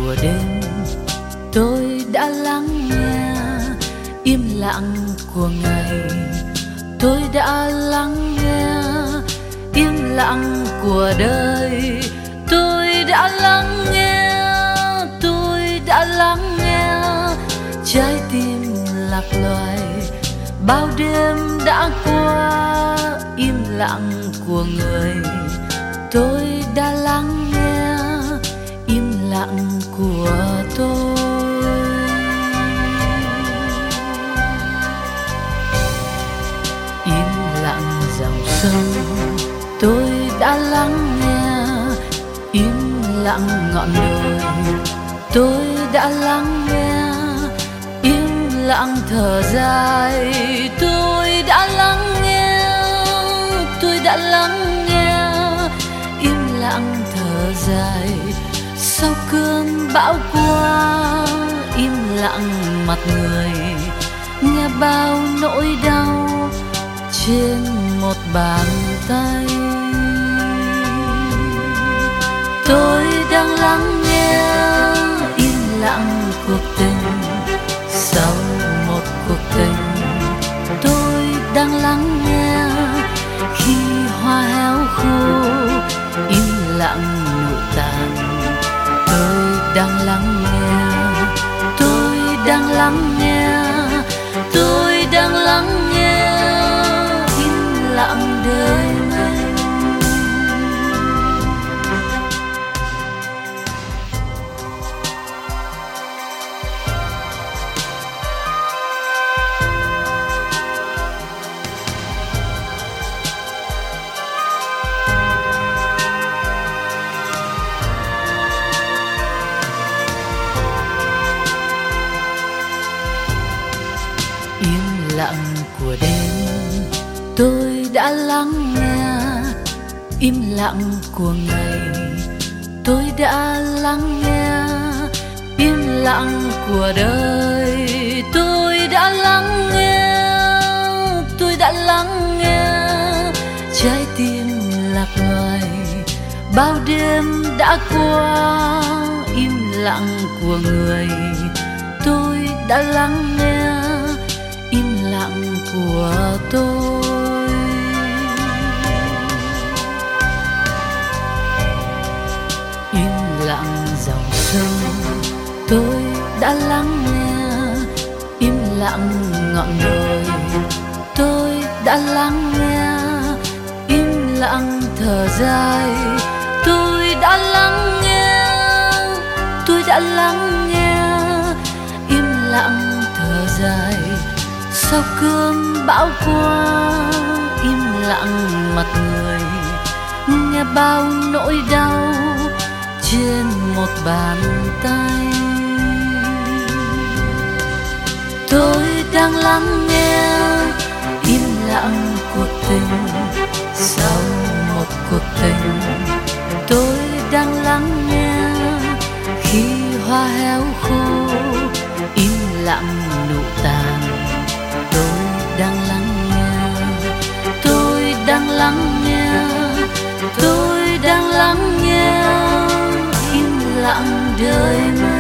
của đêm, tôi đã lắng nghe im lặng của ngày. Tôi đã lắng nghe im lặng của đời. Tôi đã lắng nghe, tôi đã lắng nghe trái tim lạc loài. Bao đêm đã qua im lặng của người. Tôi đã lắng nghe im lặng của tôi. Im lặng dòng sông, tôi đã lắng nghe im lặng ngọn đồi. Tôi đã lắng nghe im lặng thở dài. Tôi đã lắng nghe, tôi đã lắng nghe im lặng thở dài. Sau cơn bão qua im lặng mặt người, nghe bao nỗi đau trên một bàn tay. Tôi đang lắng nghe im lặng cuộc tình sau một cuộc tình. Tôi đang lắng nghe khi hoa héo khô im lặng nụ tàn. Tôi đang lắng nghe, tôi đang lắng nghe, tôi đang lắng nghe im lặng đời mình. Im lặng của đêm, tôi đã lắng nghe im lặng của ngày. Tôi đã lắng nghe im lặng của đời. Tôi đã lắng nghe, tôi đã lắng nghe trái tim lạc loài. Bao đêm đã qua im lặng của người. Tôi đã lắng nghe im lặng của tôi. Im lặng dòng sông, tôi đã lắng nghe im lặng ngọn đồi. Tôi đã lắng nghe im lặng thở dài. Tôi đã lắng nghe, tôi đã lắng nghe im lặng thở dài. Sau cơn bão qua im lặng mặt người, nghe bao nỗi đau trên một bàn tay. Tôi đang lắng nghe im lặng cuộc tình sau một cuộc tình. Tôi đang lắng nghe khi hoa héo khô im lặng nụ tàn. Tôi đang lắng nghe, tôi đang lắng nghe, tôi đang lắng nghe im lặng đời mình.